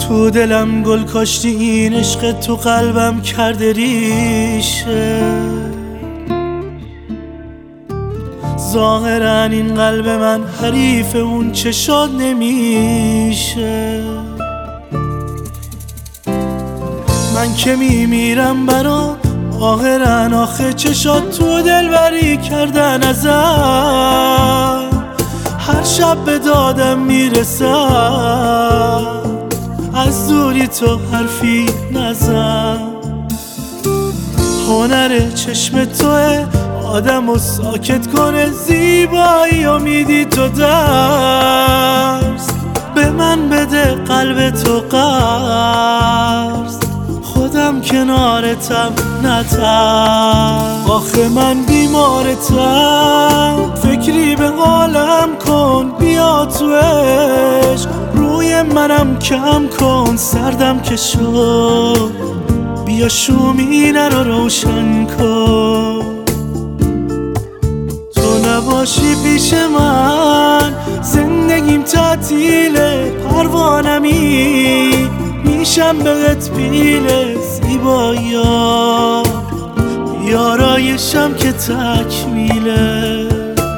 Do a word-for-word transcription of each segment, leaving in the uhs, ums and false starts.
تو دلم گل کاشتی، این عشق تو قلبم کرده ریشه. ظاهرا این قلب من حریف اون چشات نمیشه. من که میمیرم برات آخرا، آخه چشات تو دلبری کردن ازم. هر شب به دادم میرسم، از دوری تو حرفی نزن. هنر چشم توه آدمو ساکت کنه، زیبایی و میدی تو درس. به من بده قلب تو قرض، خودم کنارتم نترس. آخه من بیمارتم، فکری به حالم کن، بیا تو عشق روی منم کم کن. سردم که شد بیا شومینه رو روشن کن. تو نباشی پیش من زندگیم تعطیله، پروانمی میشم بهت پیله. زیبایا یارایشم که تکمیله.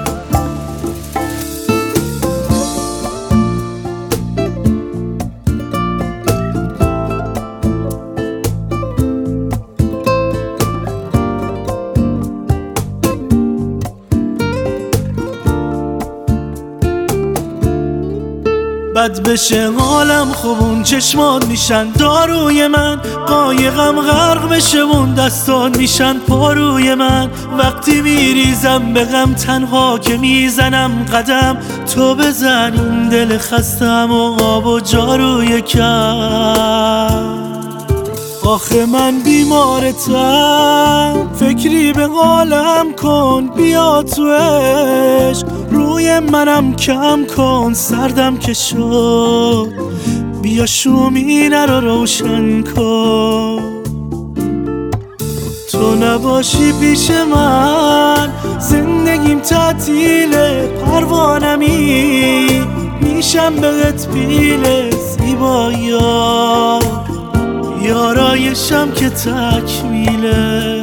بد بشه حالم خوب اون چشمات میشن داروی من، قایقم غرق بشه اون دستان میشن پاروی من. وقتی میریزم به غم تنها که میزنم قدم، تو بزن این دل خستم و آب و جاروی کم. آخه من بیمارتم، فکری به حالم کن، بیا تو عشق روی منم کم کن. سردم که شد بیا شومینه رو روشن کن. تو نباشی پیش من زندگیم تعطیله، پروانمی میشم بهت پیله. زیبایا یارایشم که تکمیله.